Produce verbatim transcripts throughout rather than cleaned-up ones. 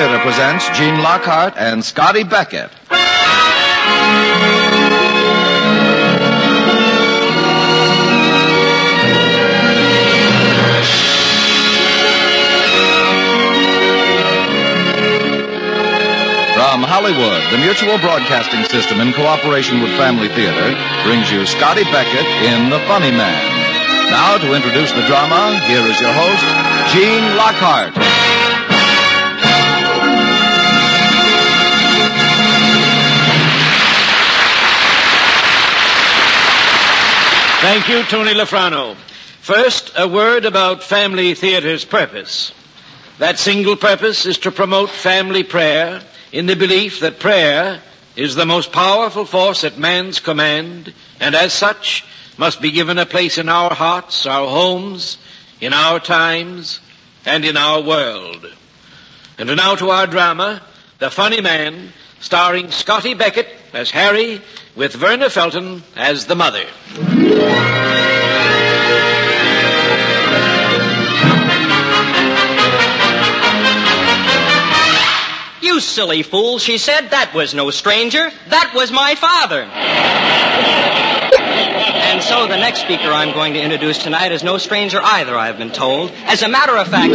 Theater presents Gene Lockhart and Scotty Beckett. From Hollywood, the Mutual Broadcasting System, in cooperation with Family Theater, brings you Scotty Beckett in The Funny Man. Now, to introduce the drama, here is your host, Gene Lockhart. Thank you, Tony Lafrano. First, a word about Family Theater's purpose. That single purpose is to promote family prayer in the belief that prayer is the most powerful force at man's command, and as such must be given a place in our hearts, our homes, in our times, and in our world. And now to our drama, The Funny Man, starring Scotty Beckett as Harry, with Verna Felton as the mother. You silly fool, she said. That was no stranger. That was my father. And so the next speaker I'm going to introduce tonight is no stranger either, I've been told. As a matter of fact...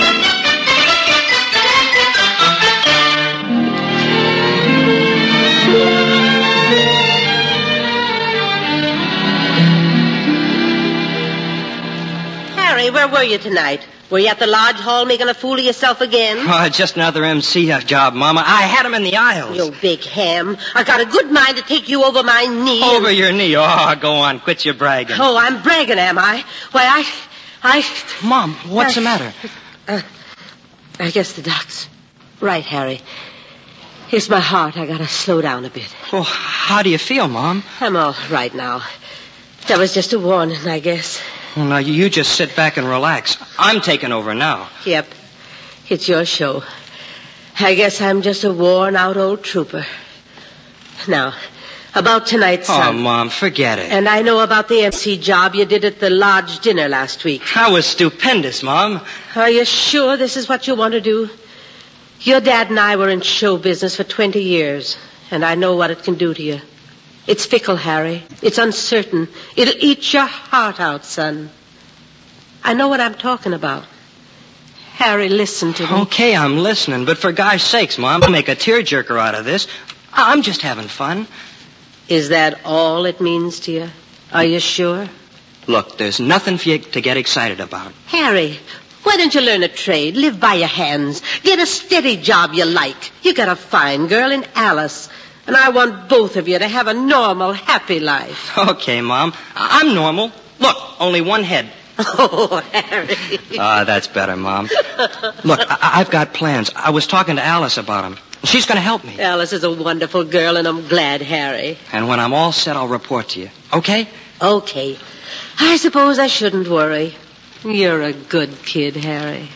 Harry, where were you tonight? Were you at the lodge hall making a fool of yourself again? Oh, just another M C job, Mama. I had him in the aisles. You big ham. I got a good mind to take you over my knee. Over and... your knee? Oh, go on. Quit your bragging. Oh, I'm bragging, am I? Why, I... I... Mom, what's I, the matter? Uh, I guess the doc's right, Harry. Here's my heart. I gotta slow down a bit. Well, how do you feel, Mom? I'm all right now. That was just a warning, I guess. Well, now, you just sit back and relax. I'm taking over now. Yep. It's your show. I guess I'm just a worn-out old trooper. Now, about tonight, son. Oh, Mom, forget it. And I know about the M C job you did at the lodge dinner last week. That was stupendous, Mom. Are you sure this is what you want to do? Your dad and I were in show business for twenty years, and I know what it can do to you. It's fickle, Harry. It's uncertain. It'll eat your heart out, son. I know what I'm talking about. Harry, listen to me. Okay, I'm listening, but for gosh sakes, Mom, I'll make a tearjerker out of this. I'm just having fun. Is that all it means to you? Are you sure? Look, there's nothing for you to get excited about. Harry, why don't you learn a trade, live by your hands, get a steady job you like? You got a fine girl in Alice. And I want both of you to have a normal, happy life. Okay, Mom. I'm normal. Look, only one head. Oh, Harry. Ah, uh, that's better, Mom. Look, I- I've got plans. I was talking to Alice about them. She's going to help me. Alice is a wonderful girl, and I'm glad, Harry. And when I'm all set, I'll report to you. Okay? Okay. I suppose I shouldn't worry. You're a good kid, Harry.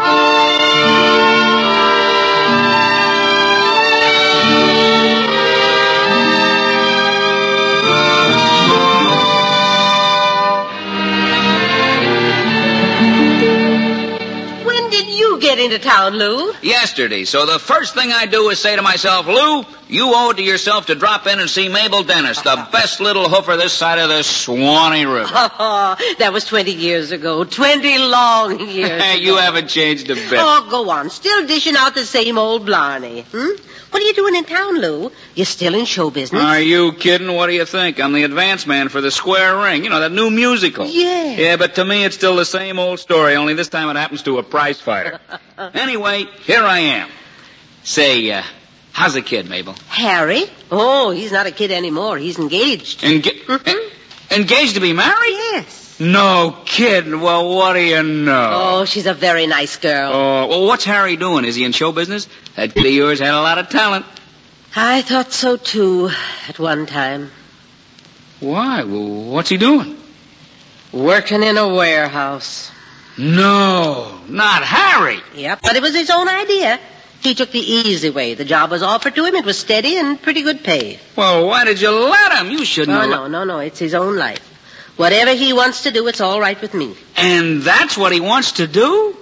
Get into town, Lou? Yesterday. So the first thing I do is say to myself, Lou, you owe it to yourself to drop in and see Mabel Dennis, the best little hoofer this side of the Swanee River. Oh, that was twenty years ago. Twenty long years You ago. haven't changed a bit. Oh, go on. Still dishing out the same old blarney. Hmm? What are you doing in town, Lou? You're still in show business? Are you kidding? What do you think? I'm the advance man for the Square Ring. You know, that new musical. Yeah. Yeah, but to me it's still the same old story, only this time it happens to a prize fighter. Anyway, here I am. Say, uh, how's the kid, Mabel? Harry? Oh, he's not a kid anymore. He's engaged. Enga- Mm-hmm. Engaged to be married? Yes. No kidding. Well, what do you know? Oh, she's a very nice girl. Oh, well, what's Harry doing? Is he in show business? That kid of yours had a lot of talent. I thought so, too, at one time. Why? Well, what's he doing? Working in a warehouse. No, not Harry. Yep, but it was his own idea. He took the easy way. The job was offered to him. It was steady and pretty good pay. Well, why did you let him? You shouldn't Oh, have... no, no, no. It's his own life. Whatever he wants to do, it's all right with me. And that's what he wants to do?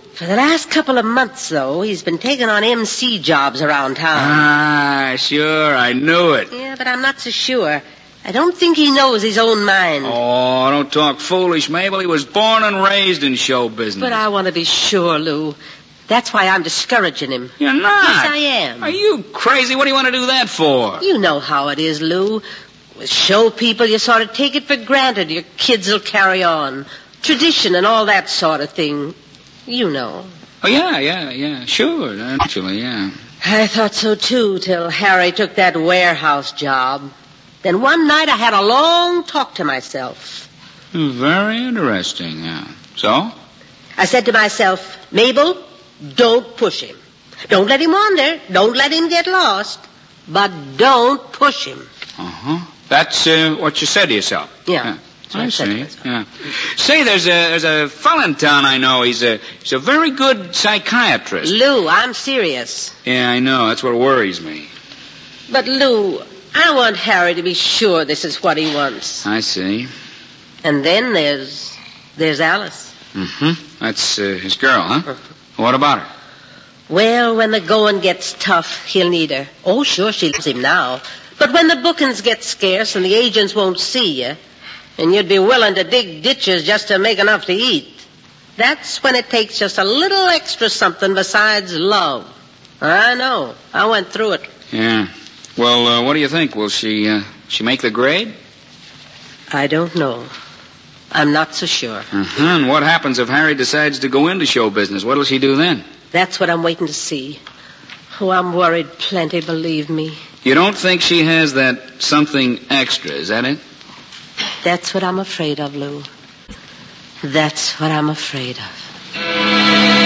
For the last couple of months, though, he's been taking on M C jobs around town. Ah, sure, I knew it. Yeah, but I'm not so sure. I don't think he knows his own mind. Oh, don't talk foolish, Mabel. He was born and raised in show business. But I want to be sure, Lou. That's why I'm discouraging him. You're not. Yes, I am. Are you crazy? What do you want to do that for? You know how it is, Lou. With show people, you sort of take it for granted your kids will carry on. Tradition and all that sort of thing. You know. Oh, yeah, yeah, yeah. Sure, naturally, yeah. I thought so, too, till Harry took that warehouse job. Then one night I had a long talk to myself. Very interesting, yeah. So? I said to myself, Mabel, don't push him. Don't let him wander. Don't let him get lost. But don't push him. Uh-huh. That's uh, what you said to yourself? Yeah. yeah. I, I see. Yeah. Say, there's a there's a fella in town I know. He's a he's a very good psychiatrist. Lou, I'm serious. Yeah, I know. That's what worries me. But, Lou, I want Harry to be sure this is what he wants. I see. And then there's there's Alice. Mm-hmm. That's uh, his girl, huh? What about her? Well, when the going gets tough, he'll need her. Oh, sure, she loves him now. But when the bookings get scarce and the agents won't see you, and you'd be willing to dig ditches just to make enough to eat, that's when it takes just a little extra something besides love. I know. I went through it. Yeah. Well, uh, what do you think? Will she uh, she make the grade? I don't know. I'm not so sure. Uh-huh. And what happens if Harry decides to go into show business? What'll she do then? That's what I'm waiting to see. Oh, I'm worried plenty, believe me. You don't think she has that something extra, is that it? That's what I'm afraid of, Lou. That's what I'm afraid of.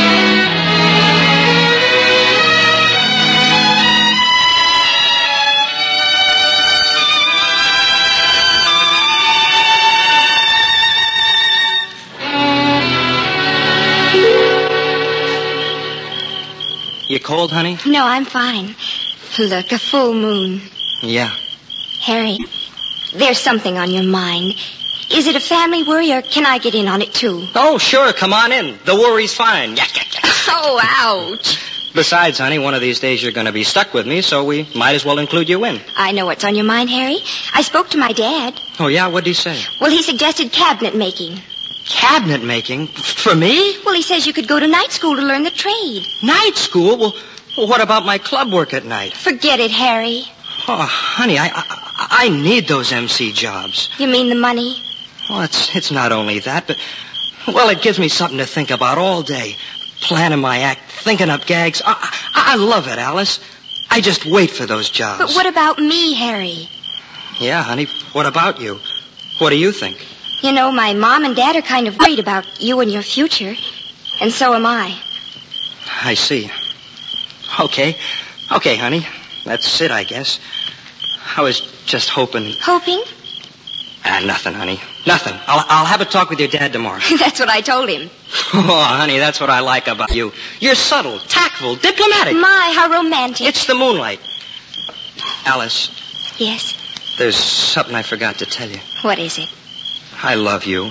You cold, honey? No, I'm fine. Look, a full moon. Yeah. Harry, there's something on your mind. Is it a family worry, or can I get in on it, too? Oh, sure. Come on in. The worry's fine. Yak, yak, yak. Oh, ouch. Besides, honey, one of these days you're going to be stuck with me, so we might as well include you in. I know what's on your mind, Harry. I spoke to my dad. Oh, yeah? What'd he say? Well, he suggested cabinet making. Cabinet making? For me? Well, he says you could go to night school to learn the trade. Night school? Well, well what about my club work at night? Forget it, Harry. Oh, honey, I, I I need those M C jobs. You mean the money? Well, it's it's not only that, but, well, it gives me something to think about all day. Planning my act, thinking up gags. I, I, I love it, Alice. I just wait for those jobs. But what about me, Harry? Yeah, honey, what about you? What do you think? You know, my mom and dad are kind of worried about you and your future. And so am I. I see. Okay. Okay, honey. That's it, I guess. I was just hoping... Hoping? Ah, nothing, honey. Nothing. I'll, I'll have a talk with your dad tomorrow. That's what I told him. Oh, honey, that's what I like about you. You're subtle, tactful, diplomatic. My, how romantic. It's the moonlight. Alice, Yes? there's something I forgot to tell you. What is it? I love you.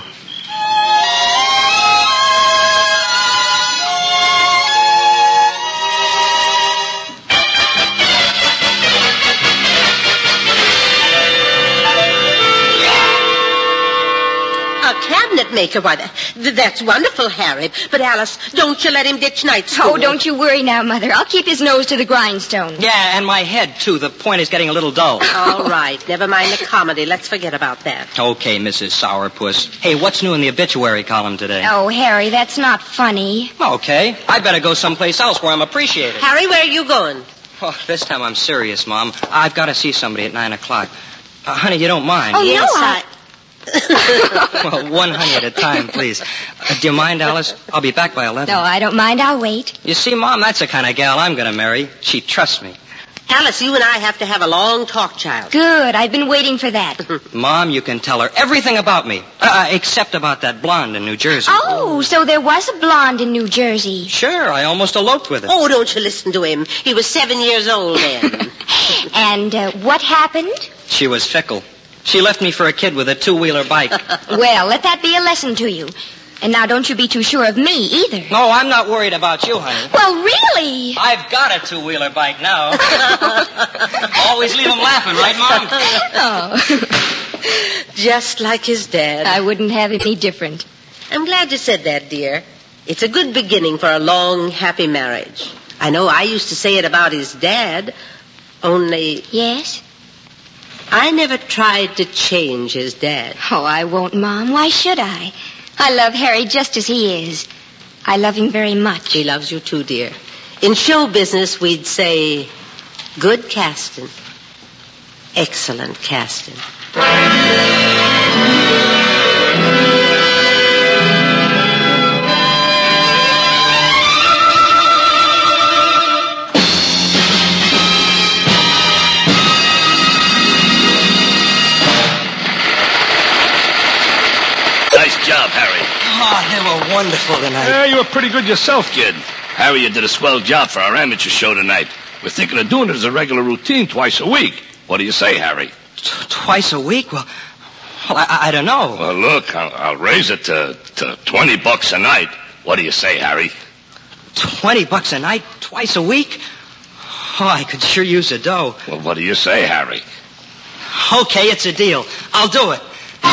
Cabinet maker, why, that, that's wonderful, Harry. But, Alice, don't you let him ditch night school. Oh, don't you worry now, Mother. I'll keep his nose to the grindstone. Yeah, and my head, too. The point is getting a little dull. All right. Never mind the comedy. Let's forget about that. Okay, Missus Sourpuss. Hey, what's new in the obituary column today? Oh, Harry, that's not funny. Okay. I better go someplace else where I'm appreciated. Harry, where are you going? Oh, this time I'm serious, Mom. I've got to see somebody at nine o'clock. Uh, honey, you don't mind? Oh, yes, no, I... Well, one honey at a time, please. Uh, do you mind, Alice? I'll be back by eleven. No, I don't mind. I'll wait. You see, Mom, that's the kind of gal I'm going to marry. She trusts me. Alice, you and I have to have a long talk, child. Good. I've been waiting for that. Mom, you can tell her everything about me, uh, except about that blonde in New Jersey. Oh, so there was a blonde in New Jersey. Sure, I almost eloped with her. Oh, don't you listen to him. He was seven years old then. And uh, what happened? She was fickle. She left me for a kid with a two-wheeler bike. Well, let that be a lesson to you. And now don't you be too sure of me either. No, I'm not worried about you, honey. Well, really? I've got a two-wheeler bike now. Always leave him laughing, right, Mom? Oh. Just like his dad. I wouldn't have it any different. I'm glad you said that, dear. It's a good beginning for a long, happy marriage. I know I used to say it about his dad, only Yes? I never tried to change his dad. Oh, I won't, Mom. Why should I? I love Harry just as he is. I love him very much. He loves you too, dear. In show business, we'd say, good casting. Excellent casting. Nice job, Harry. Oh, they were wonderful tonight. Yeah, you were pretty good yourself, kid. Harry, you did a swell job for our amateur show tonight. We're thinking of doing it as a regular routine twice a week. What do you say, Harry? T- twice a week? Well, well I, I don't know. Well, look, I'll, I'll raise it to, to twenty bucks a night. What do you say, Harry? Twenty bucks a night, twice a week? Oh, I could sure use a dough. Well, what do you say, Harry? Okay, it's a deal. I'll do it.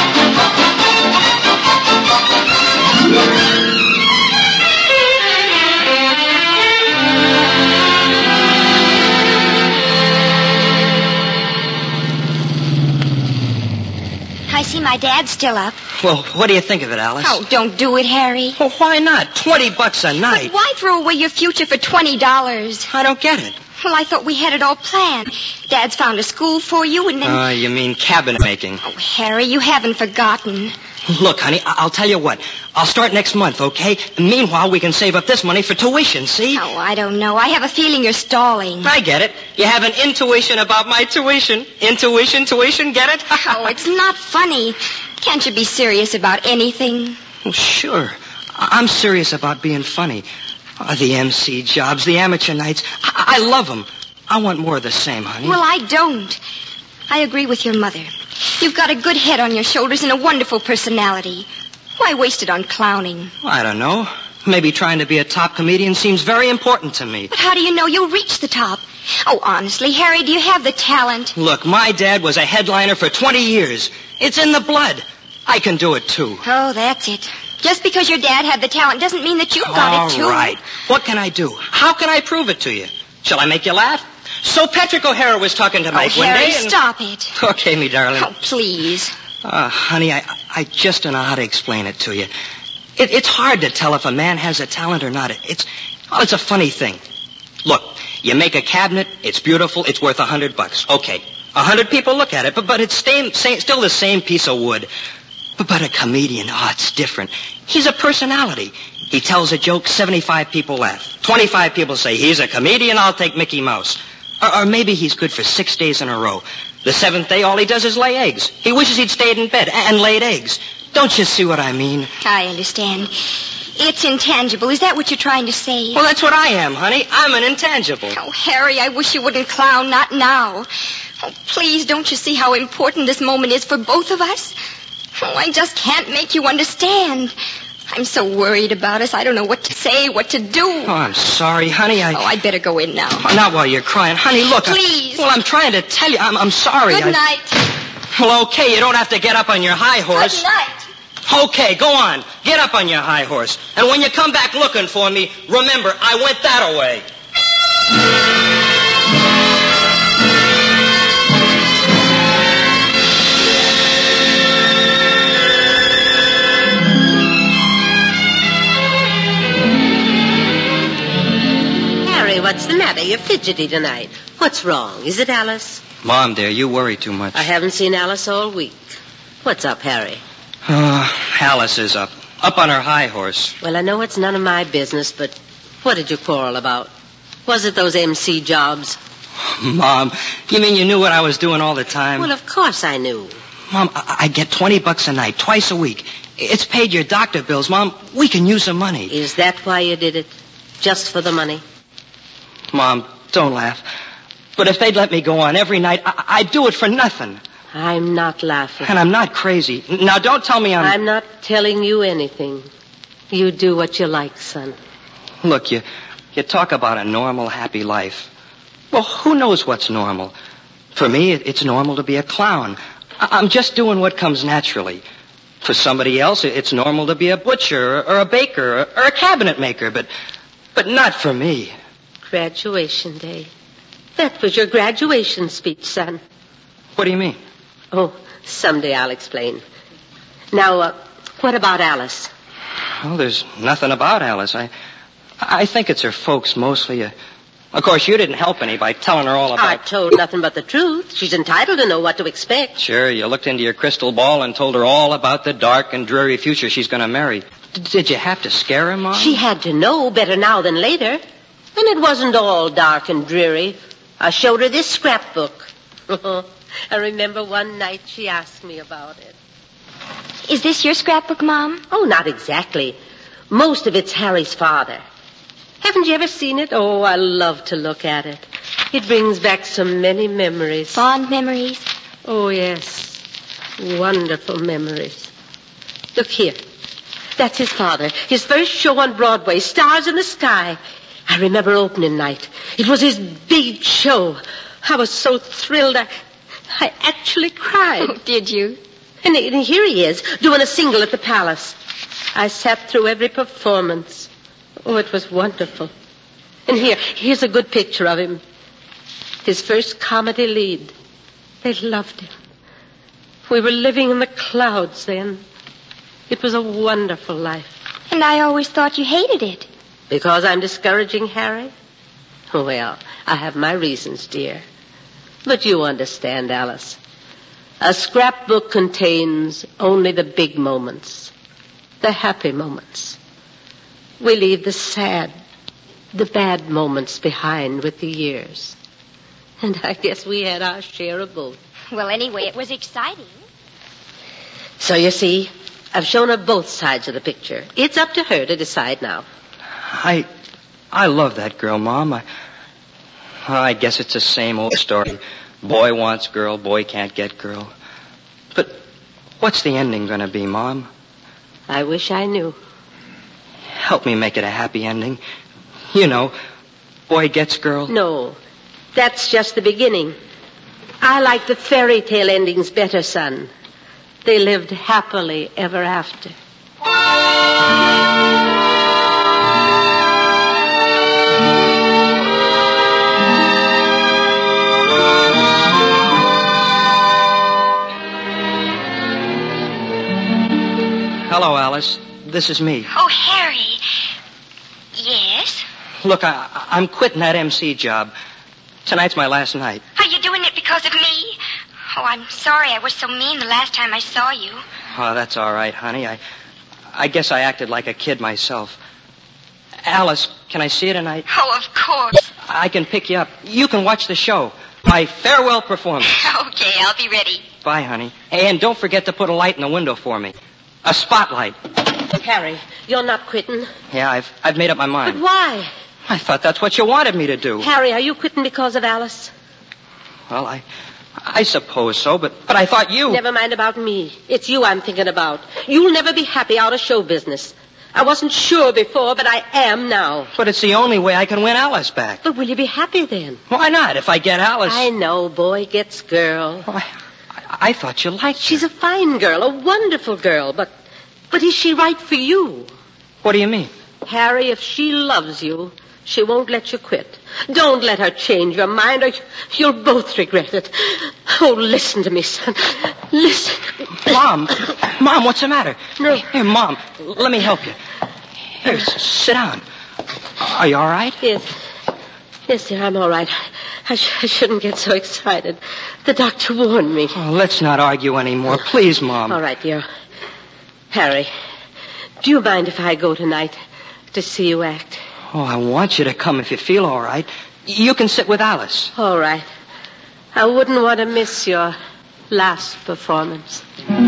I see my dad's still up. Well, what do you think of it, Alice? Oh, don't do it, Harry. Well, why not? Twenty bucks a night. But why throw away your future for twenty dollars? I don't get it. Well, I thought we had it all planned. Dad's found a school for you, and then... Uh, you mean cabinet making? Oh, Harry, you haven't forgotten. Look, honey, I- I'll tell you what. I'll start next month, okay? Meanwhile, we can save up this money for tuition, see? Oh, I don't know. I have a feeling you're stalling. I get it. You have an intuition about my tuition. Intuition, tuition, get it? Oh, it's not funny. Can't you be serious about anything? Well, sure. I- I'm serious about being funny. Oh, the M C jobs, the amateur nights. I, I love them. I want more of the same, honey. Well, I don't. I agree with your mother. You've got a good head on your shoulders and a wonderful personality. Why waste it on clowning? I don't know. Maybe trying to be a top comedian seems very important to me. But how do you know you'll reach the top? Oh, honestly, Harry, do you have the talent? Look, my dad was a headliner for twenty years. It's in the blood. I can do it, too. Oh, that's it. Just because your dad had the talent doesn't mean that you've got it, too. All right. What can I do? How can I prove it to you? Shall I make you laugh? So Patrick O'Hara was talking to Mike oh, one Harry, day and... stop it. Okay, me darling. Oh, please. Uh, honey, I, I just don't know how to explain it to you. It, it's hard to tell if a man has a talent or not. It, it's, well, it's a funny thing. Look, you make a cabinet, it's beautiful, it's worth a hundred bucks. Okay, a hundred people look at it, but, but it's same, same, still the same piece of wood. But, but a comedian, oh, it's different. He's a personality. He tells a joke, seventy-five people laugh. twenty-five people say, he's a comedian, I'll take Mickey Mouse. Or, or maybe he's good for six days in a row. The seventh day, all he does is lay eggs. He wishes he'd stayed in bed and laid eggs. Don't you see what I mean? I understand. It's intangible. Is that what you're trying to say? Well, that's what I am, honey. I'm an intangible. Oh, Harry, I wish you wouldn't clown. Not now. Oh, please, don't you see how important this moment is for both of us? Oh, I just can't make you understand. I'm so worried about us. I don't know what to say, what to do. Oh, I'm sorry, honey. I... Oh, I'd better go in now. Oh, not while you're crying. Honey, look. Please. I... Well, I'm trying to tell you. I'm, I'm sorry. Good I... night. Well, okay. You don't have to get up on your high horse. Good night. Okay, go on. Get up on your high horse. And when you come back looking for me, remember, I went that away. What's the matter? You're fidgety tonight. What's wrong? Is it Alice? Mom, dear, you worry too much. I haven't seen Alice all week. What's up, Harry? Uh, Alice is up. Up on her high horse. Well, I know it's none of my business, but what did you quarrel about? Was it those M C jobs? Mom, you mean you knew what I was doing all the time? Well, of course I knew. Mom, I, I get twenty bucks a night, twice a week. It's paid your doctor bills, Mom. We can use some money. Is that why you did it? Just for the money? Mom, don't laugh. But if they'd let me go on every night, I- I'd do it for nothing. I'm not laughing. And I'm not crazy. Now, don't tell me I'm... I'm not telling you anything. You do what you like, son. Look, you, you talk about a normal, happy life. Well, who knows what's normal? For me, it, it's normal to be a clown. I, I'm just doing what comes naturally. For somebody else, it, it's normal to be a butcher or, or a baker or, or a cabinet maker, but, but not for me. Graduation day. That was your graduation speech, son. What do you mean? Oh, someday I'll explain. Now, uh, what about Alice? Well, there's nothing about Alice. I I think it's her folks mostly. Uh, of course, you didn't help any by telling her all about... I told nothing but the truth. She's entitled to know what to expect. Sure, you looked into your crystal ball and told her all about the dark and dreary future she's going to marry. D- did you have to scare her, Mom? She had to know better now than later. And it wasn't all dark and dreary. I showed her this scrapbook. I remember one night she asked me about it. Is this your scrapbook, Mom? Oh, not exactly. Most of it's Harry's father. Haven't you ever seen it? Oh, I love to look at it. It brings back so many memories. Fond memories? Oh, yes. Wonderful memories. Look here. That's his father. His first show on Broadway, Stars in the Sky. I remember opening night. It was his big show. I was so thrilled I, I actually cried. Oh, did you? And, and here he is, doing a single at the Palace. I sat through every performance. Oh, it was wonderful. And here, here's a good picture of him. His first comedy lead. They loved him. We were living in the clouds then. It was a wonderful life. And I always thought you hated it. Because I'm discouraging Harry? Well, I have my reasons, dear. But you understand, Alice. A scrapbook contains only the big moments, the happy moments. We leave the sad, the bad moments behind with the years. And I guess we had our share of both. Well, anyway, it was exciting. So you see, I've shown her both sides of the picture. It's up to her to decide now. I, I love that girl, Mom. I, I guess it's the same old story. Boy wants girl, boy can't get girl. But what's the ending going to be, Mom? I wish I knew. Help me make it a happy ending. You know, boy gets girl. No, that's just the beginning. I like the fairy tale endings better, son. They lived happily ever after. Hello, Alice. This is me. Oh, Harry. Yes? Look, I, I'm quitting that M C job. Tonight's my last night. Are you doing it because of me? Oh, I'm sorry I was so mean the last time I saw you. Oh, that's all right, honey. I, I guess I acted like a kid myself. Alice, can I see you tonight? Oh, of course. I can pick you up. You can watch the show. My farewell performance. Okay, I'll be ready. Bye, honey. And don't forget to put a light in the window for me. A spotlight. Harry, you're not quitting. Yeah, I've I've made up my mind. But why? I thought that's what you wanted me to do. Harry, are you quitting because of Alice? Well, I I suppose so, but but I thought you... Never mind about me. It's you I'm thinking about. You'll never be happy out of show business. I wasn't sure before, but I am now. But it's the only way I can win Alice back. But will you be happy then? Why not? If I get Alice... I know, boy gets girl. Oh, I, I thought you liked her. She's a fine girl, a wonderful girl, but... But is she right for you? What do you mean? Harry, if she loves you, she won't let you quit. Don't let her change your mind, or you'll both regret it. Oh, listen to me, son. Listen. Mom. Mom, what's the matter? No. Here, Mom, let me help you. Here, s- sit down. Are you all right? Yes. Yes, dear, I'm all right. I, sh- I shouldn't get so excited. The doctor warned me. Oh, let's not argue anymore. Please, Mom. All right, dear. Harry, do you mind if I go tonight to see you act? Oh, I want you to come if you feel all right. You can sit with Alice. All right. I wouldn't want to miss your last performance.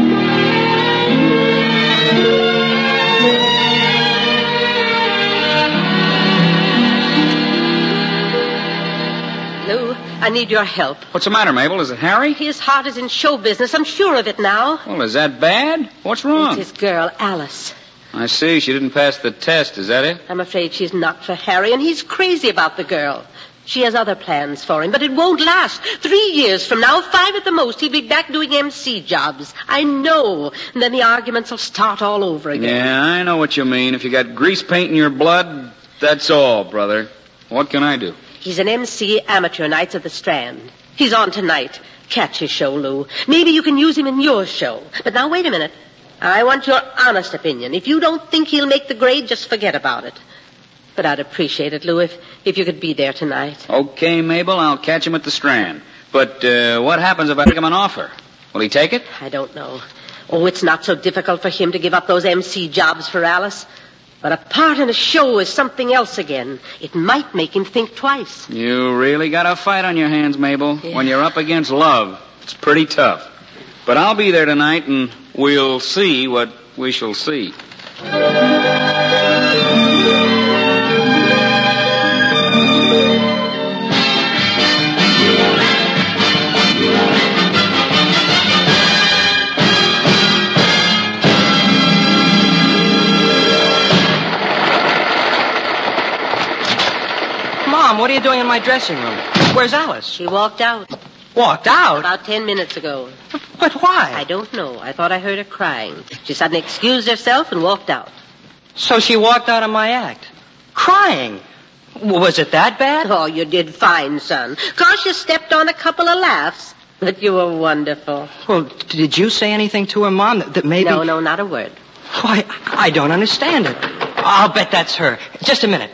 Lou, I need your help. What's the matter, Mabel? Is it Harry? His heart is in show business. I'm sure of it now. Well, is that bad? What's wrong? It's his girl, Alice. I see. She didn't pass the test. Is that it? I'm afraid she's not for Harry, and he's crazy about the girl. She has other plans for him, but it won't last. Three years from now, five at the most, he'll be back doing M C jobs. I know. And then the arguments will start all over again. Yeah, I know what you mean. If you got grease paint in your blood, that's all, brother. What can I do? He's an M C amateur nights at the Strand. He's on tonight. Catch his show, Lou. Maybe you can use him in your show. But now, wait a minute. I want your honest opinion. If you don't think he'll make the grade, just forget about it. But I'd appreciate it, Lou, if, if you could be there tonight. Okay, Mabel, I'll catch him at the Strand. But uh, what happens if I make him an offer? Will he take it? I don't know. Oh, it's not so difficult for him to give up those M C jobs for Alice. But a part in a show is something else again. It might make him think twice. You really got a fight on your hands, Mabel. Yeah. When you're up against love, it's pretty tough. But I'll be there tonight, and we'll see what we shall see. Mom, what are you doing in my dressing room? Where's Alice? She walked out Walked out? about ten minutes ago. But why? I don't know. I thought I heard her crying. She suddenly excused herself and walked out. So she walked out of my act. Crying. Was it that bad? Oh, you did fine, son. Gosh, you stepped on a couple of laughs. But you were wonderful. Well, did you say anything to her, Mom, that, that maybe... No, no, not a word. Why, I don't understand it. I'll bet that's her. Just a minute.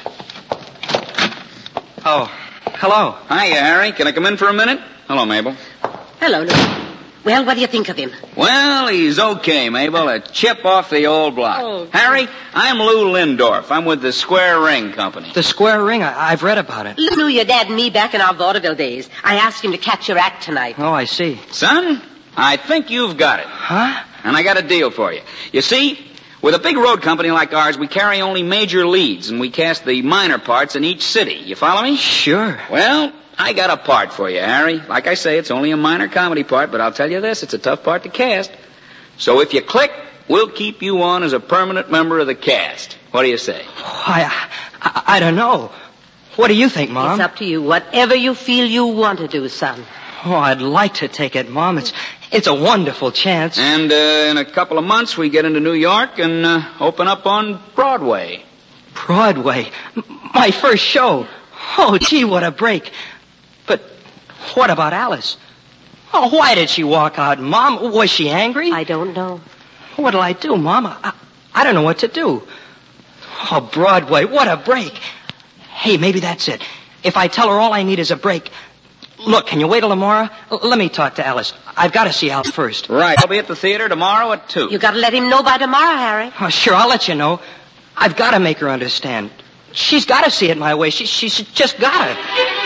Oh, hello. Hiya, Harry. Can I come in for a minute? Hello, Mabel. Hello, Lou. Well, what do you think of him? Well, he's okay, Mabel. A chip off the old block. Oh. Harry, I'm Lou Lindorf. I'm with the Square Ring Company. The Square Ring, I, I've read about it. Lou knew your dad and me back in our vaudeville days. I asked him to catch your act tonight. Oh, I see. Son, I think you've got it. Huh? And I got a deal for you. You see, with a big road company like ours, we carry only major leads, and we cast the minor parts in each city. You follow me? Sure. Well, I got a part for you, Harry. Like I say, it's only a minor comedy part, but I'll tell you this, it's a tough part to cast. So if you click, we'll keep you on as a permanent member of the cast. What do you say? Why, I, I, I don't know. What do you think, Mom? It's up to you. Whatever you feel you want to do, son. Oh, I'd like to take it, Mom. It's it's a wonderful chance. And uh, in a couple of months, we get into New York and uh, open up on Broadway. Broadway. M- My first show. Oh, gee, what a break. But what about Alice? Oh, why did she walk out, Mom? Was she angry? I don't know. What'll I do, Mom? I, I don't know what to do. Oh, Broadway, what a break. Hey, maybe that's it. If I tell her all I need is a break. Look, can you wait till tomorrow? L- let me talk to Alice. I've got to see Al first. Right. I'll be at the theater tomorrow at two. You got to let him know by tomorrow, Harry. Oh, sure, I'll let you know. I've got to make her understand. She's got to see it my way. She, she's just got to.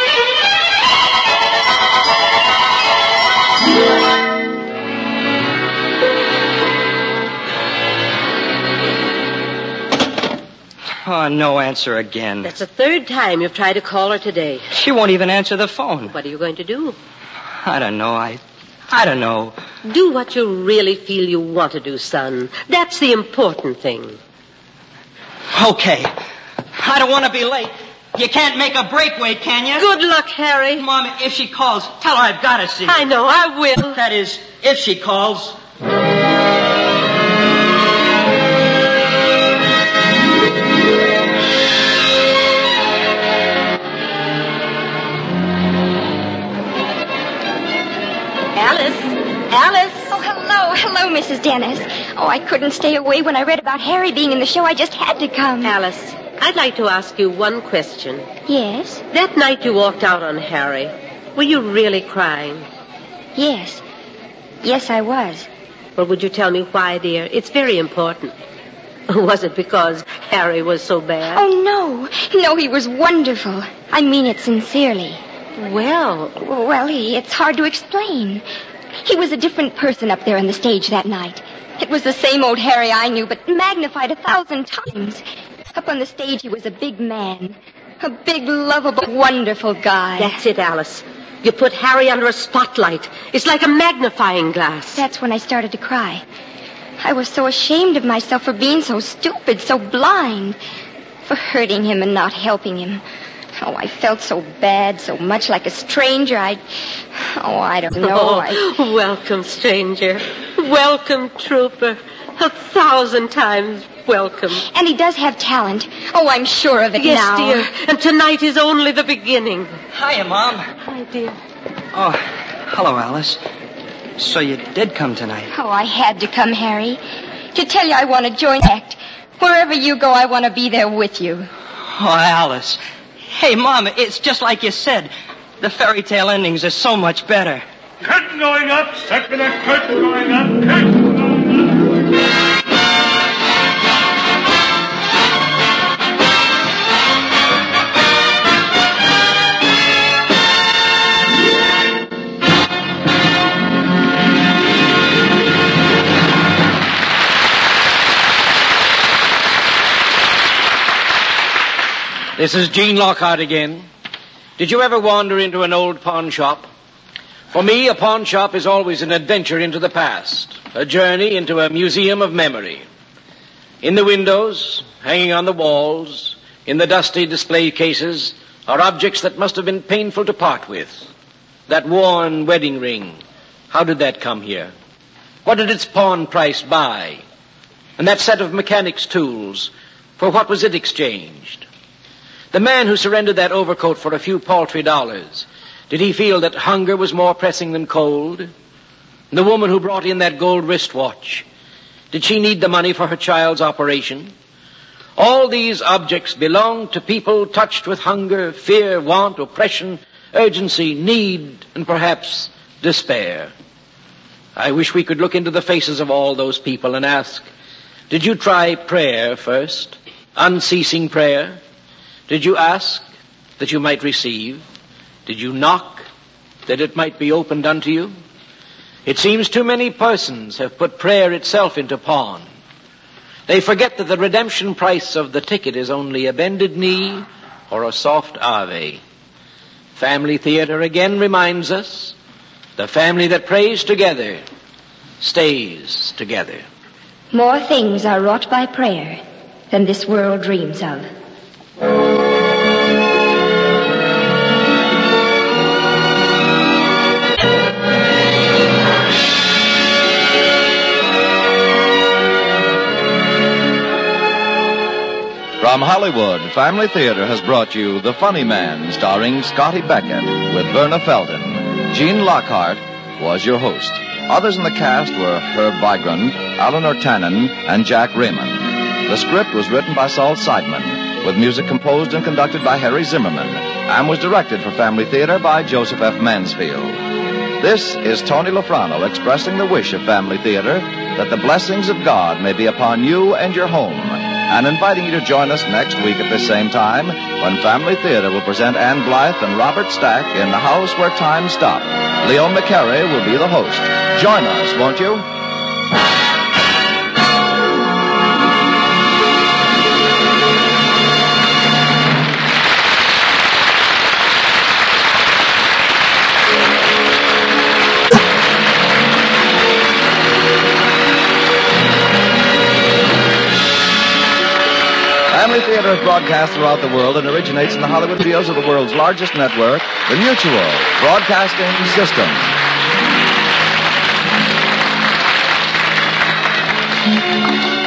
Oh, no answer again. That's the third time you've tried to call her today. She won't even answer the phone. What are you going to do? I don't know. I, I don't know. Do what you really feel you want to do, son. That's the important thing. Okay. I don't want to be late. You can't make a breakaway, can you? Good luck, Harry. Mom, if she calls, tell her I've got to see her. I know, I will. That is, if she calls. Alice? Alice? Oh, hello, hello, Missus Dennis. Oh, I couldn't stay away when I read about Harry being in the show. I just had to come. Alice, I'd like to ask you one question. Yes? That night you walked out on Harry, were you really crying? Yes. Yes, I was. Well, would you tell me why, dear? It's very important. Was it because Harry was so bad? Oh, no. No, he was wonderful. I mean it sincerely. Well, Well, he, it's hard to explain. He was a different person up there on the stage that night. It was the same old Harry I knew, but magnified a thousand times. Up on the stage, he was a big man. A big, lovable, wonderful guy. that's it, Alice. You put Harry under a spotlight. It's like a magnifying glass. That's when I started to cry. I was so ashamed of myself for being so stupid, so blind, for hurting him and not helping him. Oh, I felt so bad, so much like a stranger. I, oh, I don't know. Oh, I... welcome, stranger. Welcome, trooper. A thousand times welcome. And he does have talent. Oh, I'm sure of it yes, now. Yes, dear. And tonight is only the beginning. Hiya, Mom. Hi, dear. Oh, hello, Alice. So you did come tonight. Oh, I had to come, Harry. To tell you I want to join the act. Wherever you go, I want to be there with you. Oh, Alice. Hey, Mom, it's just like you said. The fairy tale endings are so much better. Curtain going up, circular curtain going up, curtain going up. This is Gene Lockhart again. Did you ever wander into an old pawn shop? For me, a pawn shop is always an adventure into the past, a journey into a museum of memory. In the windows, hanging on the walls, in the dusty display cases, are objects that must have been painful to part with. That worn wedding ring, how did that come here? What did its pawn price buy? And that set of mechanics' tools, for what was it exchanged? The man who surrendered that overcoat for a few paltry dollars, did he feel that hunger was more pressing than cold? And the woman who brought in that gold wristwatch, did she need the money for her child's operation? All these objects belong to people touched with hunger, fear, want, oppression, urgency, need, and perhaps despair. I wish we could look into the faces of all those people and ask, did you try prayer first? Unceasing prayer? Did you ask that you might receive? Did you knock that it might be opened unto you? It seems too many persons have put prayer itself into pawn. They forget that the redemption price of the ticket is only a bended knee or a soft Ave. Family theater again reminds us, the family that prays together stays together. More things are wrought by prayer than this world dreams of. From Hollywood, Family Theater has brought you The Funny Man, starring Scotty Beckett with Verna Felden. Gene Lockhart was your host. Others in the cast were Herb Vigran, Eleanor Tannen, and Jack Raymond. The script was written by Saul Seidman, with music composed and conducted by Harry Zimmerman, and was directed for Family Theater by Joseph F. Mansfield. This is Tony Lafrano expressing the wish of Family Theater that the blessings of God may be upon you and your home, and inviting you to join us next week at this same time when Family Theater will present Ann Blythe and Robert Stack in The House Where Time Stopped. Leo McCarey will be the host. Join us, won't you? Family Theater is broadcast throughout the world and originates in the Hollywood studios of the world's largest network, the Mutual Broadcasting System.